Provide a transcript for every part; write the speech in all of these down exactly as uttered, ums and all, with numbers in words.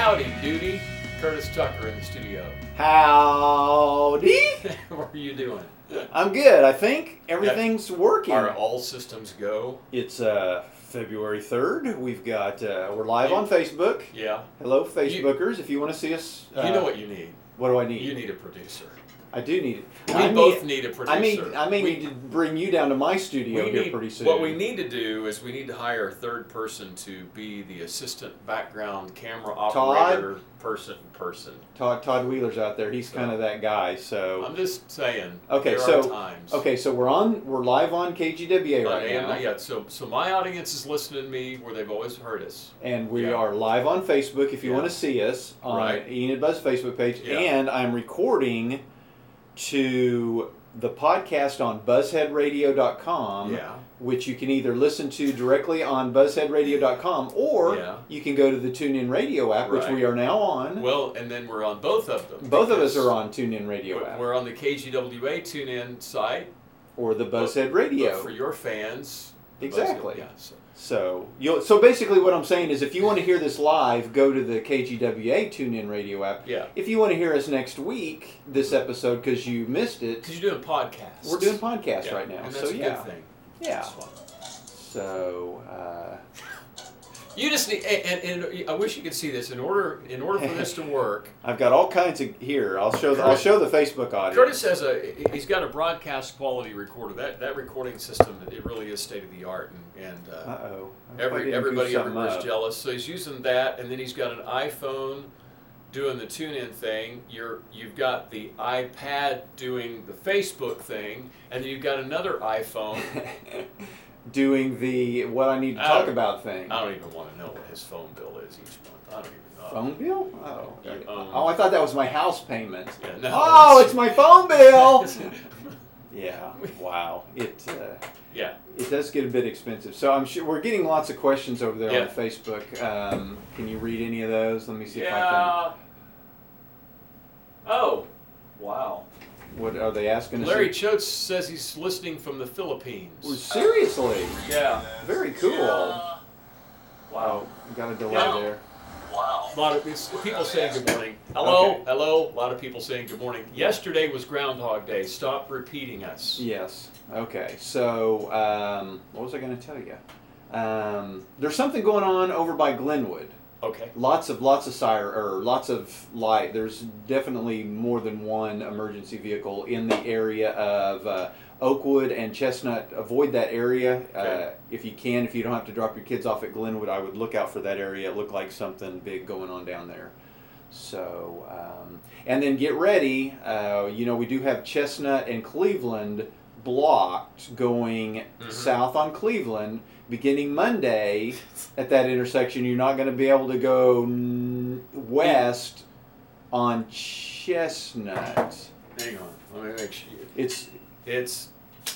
Howdy, Doody. Curtis Tucker in the studio. Howdy. What are you doing? I'm good. I think everything's working. Are all systems go? It's uh, February third. We've got uh, we're live You- on Facebook. Yeah. Hello, Facebookers. if you want to see us, uh, You know what you need. What do I need? You need a producer. I do need it. We I both need, need a producer. I may I may we, need to bring you down to my studio we here need, pretty soon. What we need to do is we need to hire a third person to be the assistant background camera operator person person. Todd Todd Wheeler's out there. He's kind of that guy. So I'm just saying. okay, there so are times. okay, so we're on. We're live on K G W A Uh, right and, now. uh, yeah, so so my audience is listening to me where they've always heard us. And we Yeah. are live on Facebook if you Yeah. want to see us on Right. Enid Buzz Facebook page. Yeah. And I'm recording to the podcast on buzzhead radio dot com, Yeah. which you can either listen to directly on buzzhead radio dot com or Yeah. you can go to the TuneIn Radio app, which Right. we are now on. Well, and then we're on both of them. Both of us because are on TuneIn Radio we're- app We're on the K G W A TuneIn site. or the Buzzhead But Radio. for your fans. the Exactly. Buzzhead- yeah, so. So you'll so basically what I'm saying is if you want to hear this live, go to the K G W A TuneIn Radio app. Yeah. If you want to hear us next week, this episode because you missed it, Because you're doing podcasts. we're doing podcasts Yeah, right now. And so that's a yeah, good thing. yeah. That's fun. So uh, You just need, and, and, and I wish you could see this. In order, in order for this to work, I've got all kinds of here. I'll show. The, I'll show the Facebook audience. Curtis has a. He's got a broadcast quality recorder. That that recording system, it really is state of the art, and and uh, Uh oh. every everybody everywhere is jealous. So he's using that, and then he's got an iPhone doing the tune-in thing. You're you've got the iPad doing the Facebook thing, and then you've got another iPhone. Doing the what I need to I talk don't- about thing. I don't even want to know what his phone bill is each month. I don't even know. Phone bill? Oh. You own- Oh, I thought that was my house payment. Yeah, no, Oh, it's my phone bill. Yeah. Wow. It. Uh, yeah. It does get a bit expensive. So I'm sure we're getting lots of questions over there Yeah. on Facebook. Um, can you read any of those? Let me see if I Yeah. Oh. Wow. can. What are they asking us? Larry Choate says he's listening from the Philippines. Well, seriously? Yeah. Very cool. Wow. Got a delay Yeah. there. Wow. A lot of it's people saying good morning. Hello, Okay. hello. A lot of people saying good morning. Yesterday was Groundhog Day. Stop repeating us. Yes. Okay. So um, what was I going to tell you? Um, there's something going on over by Glenwood. Okay. Lots of lots of siren or lots of light. There's definitely more than one emergency vehicle in the area of uh, Oakwood and Chestnut. Avoid that area Okay. uh, if you can. If you don't have to drop your kids off at Glenwood, I would look out for that area. It looked like something big going on down there. So um, and then get ready. Uh, you know we do have Chestnut and Cleveland blocked going Mhm. south on Cleveland. Beginning Monday, at that intersection, you're not going to be able to go n- west on Chestnut. Hang on. Let me make sure. It's It's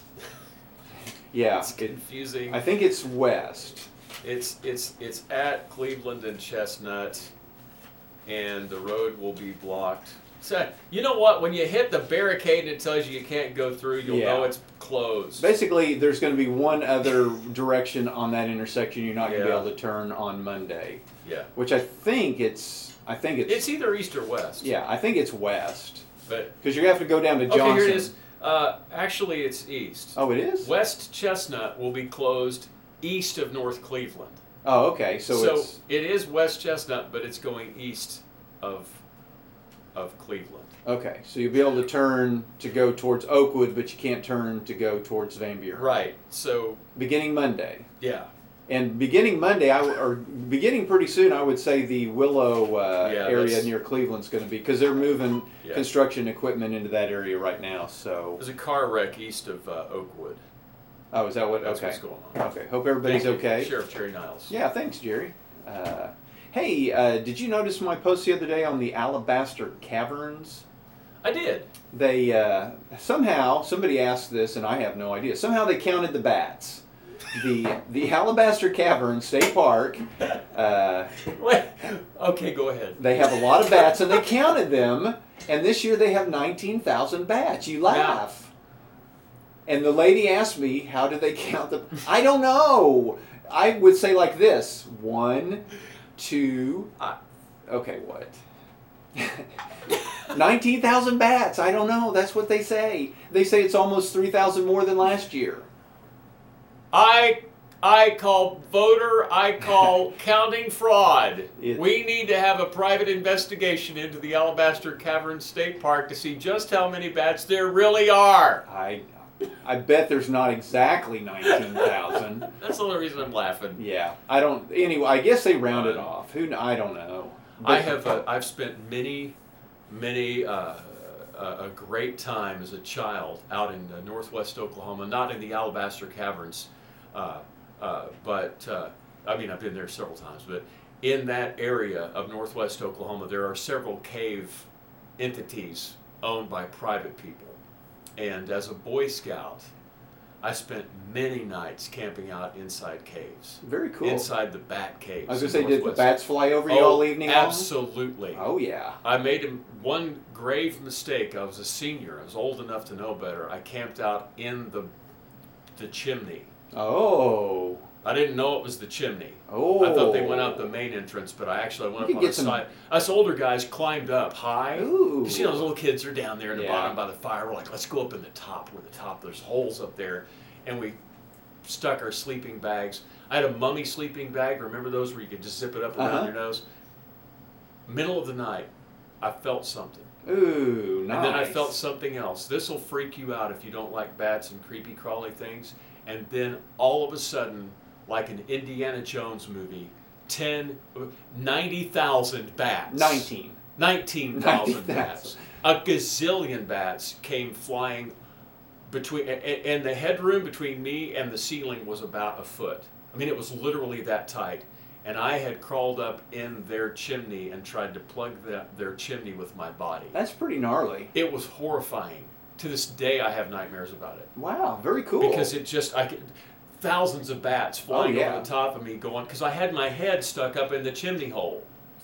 yeah. it's It, confusing. I think it's west. It's it's it's at Cleveland and Chestnut, and the road will be blocked. So you know what? When you hit the barricade and it tells you you can't go through, you'll Yeah. know it's closed. Basically, there's going to be one other direction on that intersection you're not going to Yeah. be able to turn on Monday, Yeah. which I think it's. I think it's. It's either east or west. yeah, I think it's west But because you have to go down to Johnson. okay, here it is. Uh, actually, it's east. Oh, it is. West Chestnut will be closed east of North Cleveland. Oh, okay. So, So, it's. it is West Chestnut, but it's going east of of Cleveland. Okay, so you'll be able to turn to go towards Oakwood, but you can't turn to go towards Van Buren. Right. So Beginning Monday. yeah. And beginning Monday, I w- or beginning pretty soon, I would say the Willow uh, Yeah, area that's- near Cleveland's going to be, because they're moving Yeah. construction equipment into that area right now. So, There's a car wreck east of uh, Oakwood. oh, is that what? That's okay. what's going on. Okay. Hope everybody's Thank you, okay. Sheriff Jerry Niles. Yeah. Thanks, Jerry. Uh, hey, uh, did you notice my post the other day on the Alabaster Caverns? I did. They uh, somehow somebody asked this, and I have no idea. Somehow they counted the bats. The the Alabaster Cavern State Park. Uh, Wait. Okay, go ahead. they have a lot of bats, and they counted them. And this year they have nineteen thousand bats. You laugh. And the lady asked me, "How do they count the?" I don't know. I would say like this: one, two, I, okay, what? nineteen thousand bats. I don't know. That's what they say. They say it's almost three thousand more than last year. I I call voter, I call counting fraud. It, we need to have a private investigation into the Alabaster Cavern State Park to see just how many bats there really are. I I bet there's not exactly nineteen thousand. That's the only reason I'm laughing. Yeah. I don't, anyway, I guess they rounded um, off. Who, I don't know. But, I have, uh, I've spent many, many, uh, a, a great time as a child out in uh, northwest Oklahoma, not in the Alabaster Caverns, uh, uh, but, uh, I mean, I've been there several times, but in that area of northwest Oklahoma, there are several cave entities owned by private people. And as a Boy Scout, I spent many nights camping out inside caves. Very cool. Inside the bat caves. I was going to say, did the bats fly over you oh, all evening absolutely. long? Oh, yeah. I made one grave mistake. I was a senior. I was old enough to know better. I camped out in the the chimney. Oh. I didn't know it was the chimney. Oh. I thought they went out the main entrance, but I actually went you up on the some... side. Us older guys climbed up high. Ooh. Because, you know, those little kids are down there in the yeah. bottom by the fire. We're like, let's go up in the top where the top, there's holes up there. And we stuck our sleeping bags. I had a mummy sleeping bag. Remember those where you could just zip it up around uh-huh. your nose? Middle of the night, I felt something. Ooh, nice. And then I felt something else. This will freak you out if you don't like bats and creepy crawly things. And then all of a sudden, like an Indiana Jones movie, ten, ninety thousand bats. nineteen. nineteen thousand bats. A gazillion bats came flying between, and the headroom between me and the ceiling was about a foot. I mean, it was literally that tight. And I had crawled up in their chimney and tried to plug the, their chimney with my body. That's pretty gnarly. It was horrifying. To this day, I have nightmares about it. Wow, very cool. Because it just, I could, thousands of bats flying oh, yeah. over the top of me going, because I had my head stuck up in the chimney hole.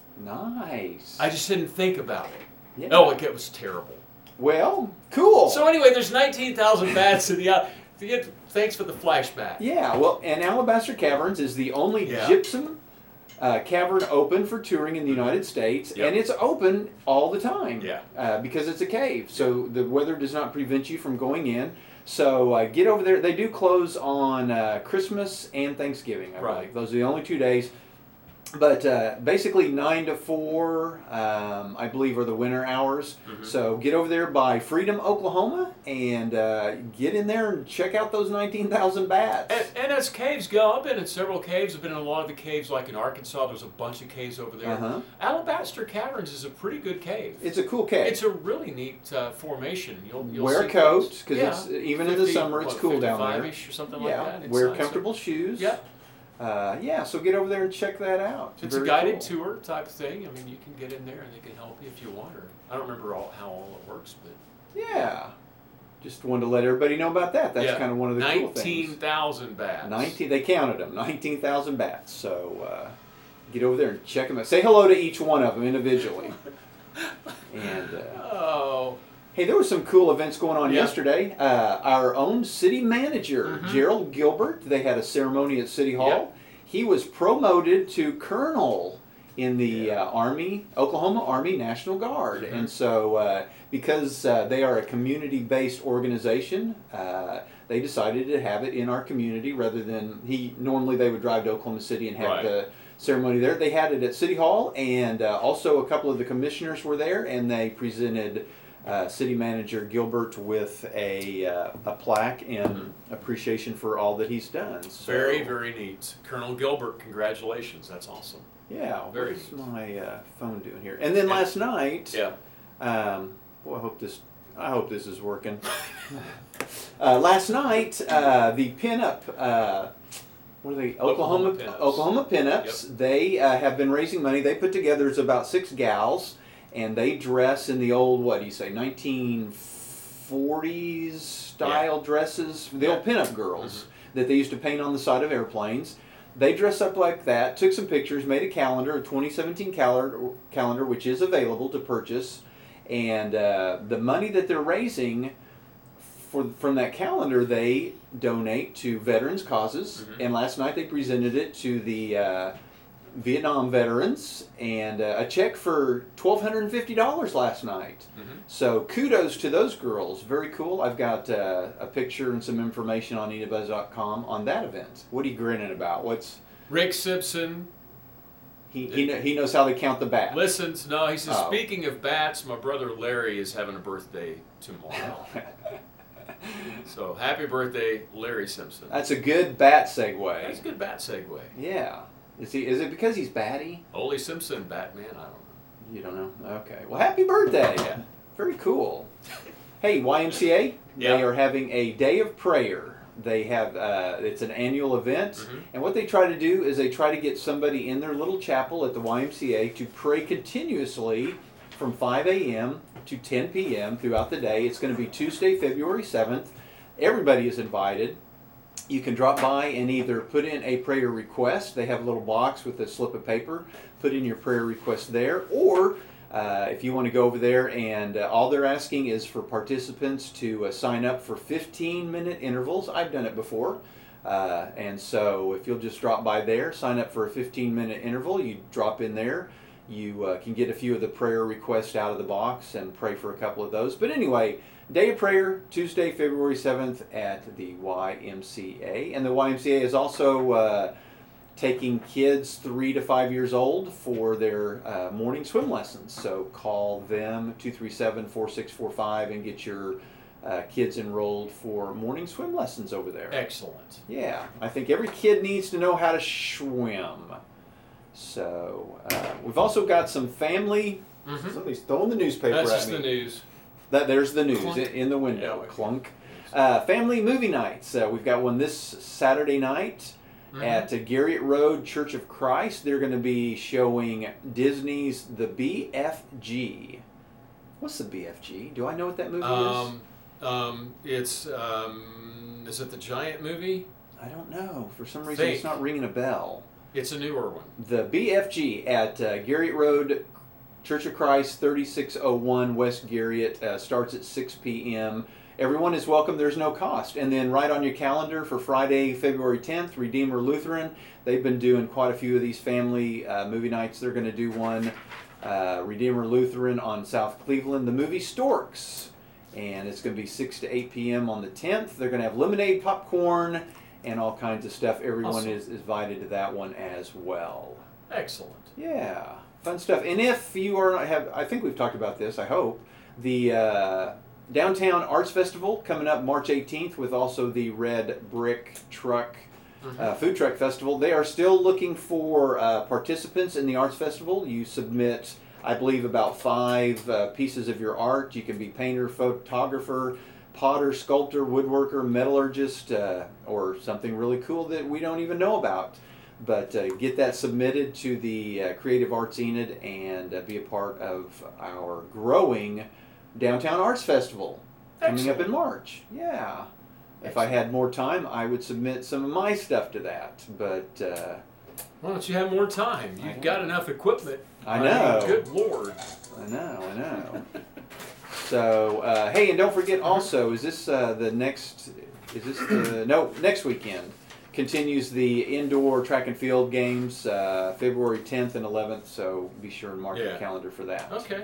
Nice. I just didn't think about it. Yeah. Oh, it was terrible. Well, cool. So anyway, there's nineteen thousand bats in the out. Thanks for the flashback. Yeah, well, and Alabaster Caverns is the only yeah. gypsum uh, cavern open for touring in the United States, yep. and it's open all the time. Yeah. Uh, because it's a cave, so the weather does not prevent you from going in. So uh, get over there. They do close on uh, Christmas and Thanksgiving, I right. believe. Those are the only two days. But uh, basically nine to four, um, I believe, are the winter hours. Mm-hmm. So get over there by Freedom, Oklahoma, and uh, get in there and check out those nineteen thousand bats. And, and as caves go, I've been in several caves. I've been in a lot of the caves, like in Arkansas. There's a bunch of caves over there. Uh-huh. Alabaster Caverns is a pretty good cave. It's a cool cave. It's a really neat uh, formation. You'll, you'll wear see a coat, because yeah. it's even fifty, in the summer it's what, cool down there. or something yeah. like that. Wear nice. comfortable shoes. Yeah. Uh, yeah, so get over there and check that out. It's Very a guided cool. tour type thing. I mean, you can get in there and they can help you if you want. Or I don't remember all, how all it works, but yeah, just wanted to let everybody know about that. That's yeah. kind of one of the cool things. Nineteen thousand bats. Nineteen. They counted them. Nineteen thousand bats. So uh, get over there and check them out. Say hello to each one of them individually. and uh, oh. Hey, there were some cool events going on yeah. yesterday. Uh, our own city manager, mm-hmm. Gerald Gilbert, they had a ceremony at City Hall. Yep. He was promoted to colonel in the yeah. uh, Army, Oklahoma Army National Guard. Mm-hmm. And so uh, because uh, they are a community-based organization, uh, they decided to have it in our community rather than, he normally they would drive to Oklahoma City and have right. the ceremony there. They had it at City Hall, and uh, also a couple of the commissioners were there, and they presented Uh, City Manager Gilbert with a uh, a plaque in mm-hmm. appreciation for all that he's done. So, very, very neat. Colonel Gilbert, congratulations. That's awesome. Yeah, very what's neat. my uh, phone doing here? And then last night, yeah. Um, boy, I hope this I hope this is working. uh, last night, uh, the pinup. Uh, What are they? Oklahoma Oklahoma Pinups. Oklahoma Pinups. Yep. They uh, have been raising money. They put together it's about six gals. And they dress in the old, what do you say, nineteen forties style yeah. dresses, the yeah. old pinup girls mm-hmm. that they used to paint on the side of airplanes. They dress up like that, took some pictures, made a calendar, a twenty seventeen calendar, calendar which is available to purchase. And uh, the money that they're raising for from that calendar, they donate to veterans' causes. Mm-hmm. And last night they presented it to the uh, Vietnam veterans, and uh, a check for twelve fifty dollars last night. Mm-hmm. So kudos to those girls. Very cool. I've got uh, a picture and some information on Eat A Buzz dot com on that event. What are you grinning about? What's Rick Simpson? He he, kn- he knows how to count the bats. Listens. No, he says, Oh. speaking of bats, my brother Larry is having a birthday tomorrow. So happy birthday, Larry Simpson. That's a good bat segue. That's a good bat segue. Yeah. Is he? Is it because he's batty? Ole Simpson, Batman. I don't know. You don't know? Okay. Well, happy birthday. Yeah. Very cool. Hey, Y M C A. Yeah. They are having a day of prayer. They have uh, it's an annual event, Mm-hmm. and what they try to do is they try to get somebody in their little chapel at the Y M C A to pray continuously from five a.m. to ten p.m. throughout the day. It's going to be Tuesday, February seventh. Everybody is invited. You can drop by and either put in a prayer request. They have a little box with a slip of paper. Put in your prayer request there. Or uh, if you want to go over there, and uh, all they're asking is for participants to uh, sign up for fifteen minute intervals. I've done it before. Uh, and so if you'll just drop by there, sign up for a fifteen minute interval, you drop in there. You uh, can get a few of the prayer requests out of the box and pray for a couple of those. But anyway, day of prayer, Tuesday, February seventh at the Y M C A. And the Y M C A is also uh, taking kids three to five years old for their uh, morning swim lessons. So call them, two three seven, four six four five, and get your uh, kids enrolled for morning swim lessons over there. Excellent. Yeah, I think every kid needs to know how to swim. So uh, we've also got some family. Mm-hmm. Somebody's throwing the newspaper That's at just me. the news. That there's the news Clunk. in, in the window. Yeah, Clunk. Uh, family movie nights. Uh, we've got one this Saturday night Mm-hmm. at uh, Garriott Road Church of Christ. They're going to be showing Disney's The B F G. What's The B F G? Do I know what that movie Um, um, it's um, is it the Giant movie? is? I don't know. For some reason, Think. it's not ringing a bell. It's a newer one. The B F G at uh, Garriott Road Church of Christ, thirty-six oh one West Garriott, uh, starts at six p.m. Everyone is welcome. There's no cost. And then right on your calendar for Friday, February tenth, Redeemer Lutheran. They've been doing quite a few of these family uh, movie nights. They're going to do one, uh, Redeemer Lutheran on South Cleveland, the movie Storks. And it's going to be six to eight p.m. on the tenth. They're going to have lemonade, popcorn, and all kinds of stuff. Everyone Awesome. is, is invited to that one as well. Excellent. Yeah, fun stuff. And if you are have, I think we've talked about this. I hope the uh, Downtown Arts Festival coming up March eighteenth, with also the Red Brick Truck Mm-hmm. uh, Food Truck Festival. They are still looking for uh, participants in the Arts Festival. You submit, I believe, about five uh, pieces of your art. You can be painter, photographer, potter, sculptor, woodworker, metallurgist, uh, or something really cool that we don't even know about. But uh, get that submitted to the uh, Creative Arts Enid and uh, be a part of our growing Downtown Arts Festival coming Excellent. up in March. Yeah. If I had more time, I would submit some of my stuff to that. But uh, Why don't you have more time? I You've know. got enough equipment. I mean, know. good Lord. I know, I know. So, uh, hey, and don't forget also, is this uh, the next, is this the, no, next weekend continues the indoor track and field games, uh, February tenth and eleventh, so be sure and mark Yeah. your calendar for that. Okay.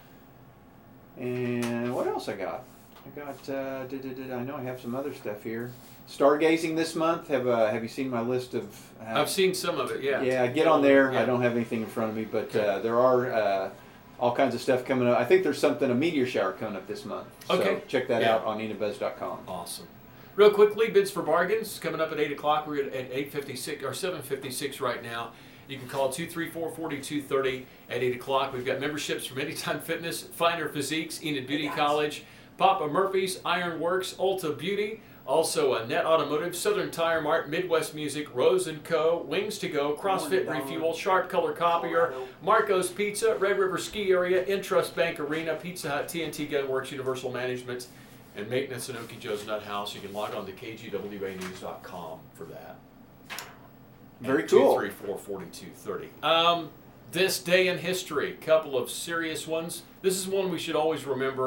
And what else I got? I got, uh, did, did, did, I know I have some other stuff here. Stargazing this month, have uh, have you seen my list of? Uh, I've seen some of it, yeah. Yeah, get on there. Yeah. I don't have anything in front of me, but uh, there are uh, all kinds of stuff coming up. I think there's something, a meteor shower coming up this month. So Okay. check that Yeah. out on Eat A Buzz dot com. Awesome. Real quickly, bids for bargains coming up at eight o'clock. We're at eight fifty-six or seven fifty-six right now. You can call two three four, four two three zero at eight o'clock. We've got memberships from Anytime Fitness, Finer Physiques, Enid Beauty College, Papa Murphy's, Iron Works, Ulta Beauty, also uh, Net Automotive, Southern Tire Mart, Midwest Music, Rose and Co., Wings to Go, CrossFit Refuel, Sharp Color Copier, Marco's Pizza, Red River Ski Area, Intrust Bank Arena, Pizza Hut, T N T Gunworks, Universal Management, and maintenance at Okie Joe's Nut House. You can log on to K G W A news dot com for that. Very cool. two three four, four two three zero. Um, this day in history, couple of serious ones. This is one we should always remember.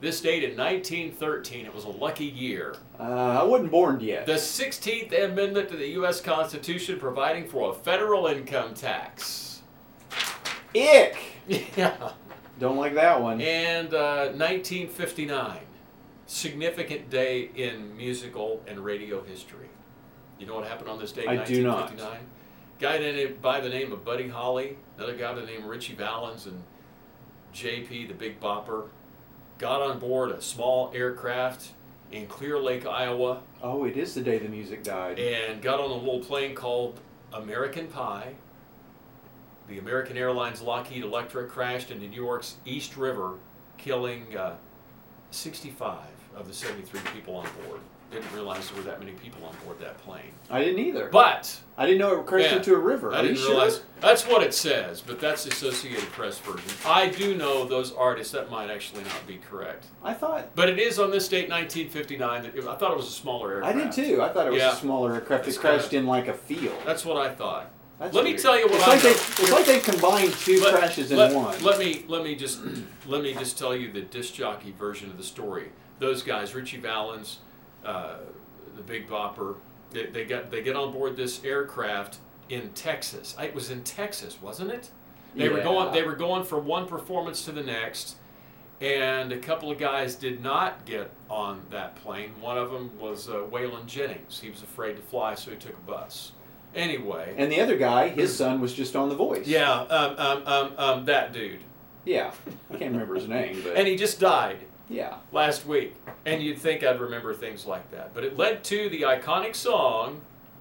This date in nineteen thirteen. It was a lucky year. Uh, I wasn't born yet. The sixteenth Amendment to the U S Constitution providing for a federal income tax. Ick! Yeah. Don't like that one. And uh, nineteen fifty-nine. Significant day in musical and radio history. You know what happened on this day in I do nineteen not. fifty-nine? Guy named, by the name of Buddy Holly, another guy by the name of Richie Valens, and J P, the Big Bopper, got on board a small aircraft in Clear Lake, Iowa, Oh, it is the day the music died. and got on a little plane called American Pie. The American Airlines Lockheed Electra crashed into New York's East River, killing uh, sixty-five of the seventy-three people on board. Didn't realize there were that many people on board that plane. I didn't either. But I didn't know it crashed Yeah. into a river. I Are didn't you realize sure? that's what it says, but that's the Associated Press version. I do know those artists. That might actually not be correct, I thought. but it is on this date, nineteen fifty-nine. That it, I thought it was a smaller I aircraft. did too. I thought it was Yeah. a smaller aircraft. It's It crashed kinda- in like a field. That's what I thought. That's Let me weird. tell you what it's I like know. they, It's like they combined two Let- crashes in let, one. Let me let me just let me just tell you the disc jockey version of the story. Those guys, Richie Valens, uh, the Big Bopper, they, they got they get on board this aircraft in Texas. I, it was in Texas, wasn't it? They were Yeah. going they were going from one performance to the next, and a couple of guys did not get on that plane. One of them was uh, Waylon Jennings. He was afraid to fly, so he took a bus. Anyway. And the other guy, his son was just on The Voice. Yeah, um, um, um, um, that dude. Yeah. I can't remember his name, but And he just died yeah. last week. And you'd think I'd remember things like that. But it led to the iconic song,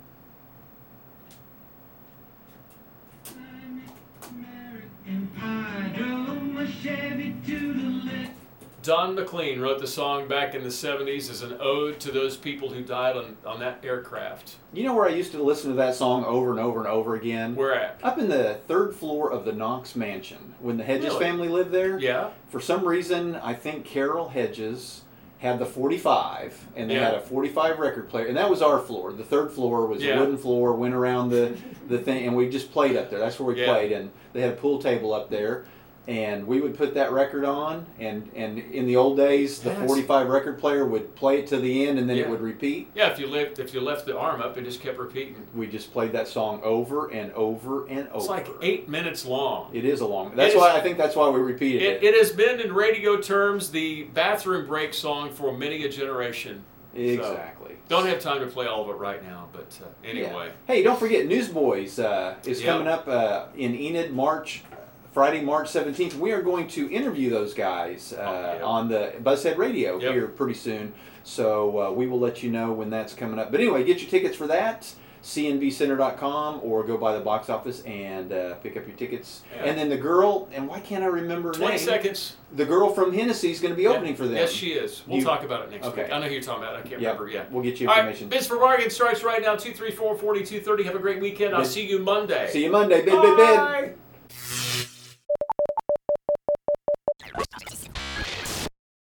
Don McLean wrote the song back in the seventies as an ode to those people who died on, on that aircraft. You know where I used to listen to that song over and over and over again? Where at? Up in the third floor of the Knox Mansion. When the Hedges Really? family lived there. Yeah? For some reason, I think Carol Hedges had the forty-five, and they Yeah. had a forty-five record player, and that was our floor. The third floor was Yeah. a wooden floor, went around the, the thing, and we just played up there. That's where we Yeah. played, and they had a pool table up there, and we would put that record on, and, and in the old days, the Yes. forty-five record player would play it to the end, and then Yeah. it would repeat. Yeah, if you left if you left the arm up, it just kept repeating. We just played that song over and over and over. It's like eight minutes long. It is a long. That's It is- why I think that's why we repeated It, it has been, in radio terms, the bathroom break song for many a generation. Exactly. Don't have time to play all of it right now, but uh, anyway. Yeah. Hey, don't forget, Newsboys uh, is Yeah. coming up uh, in Enid, March, Friday, March seventeenth. We are going to interview those guys uh, Oh, yeah. on the Buzzhead Radio Yep. here pretty soon. So uh, we will let you know when that's coming up. But anyway, get your tickets for that. C N V center dot com or go by the box office and uh, pick up your tickets. Yeah. And then the girl, and why can't I remember her twenty name? seconds. The girl from Hennessy is going to be opening Yeah. for them. Yes, she is. We'll You- talk about it next okay. week. I know who you're talking about. I can't Yep. remember. Yeah. We'll get you All right. information. Bids for Bargain strikes right now. two three four, four two three zero. Have a great weekend. I'll Bid- see you Monday. See you Monday. Bid, bid, bid. Bye.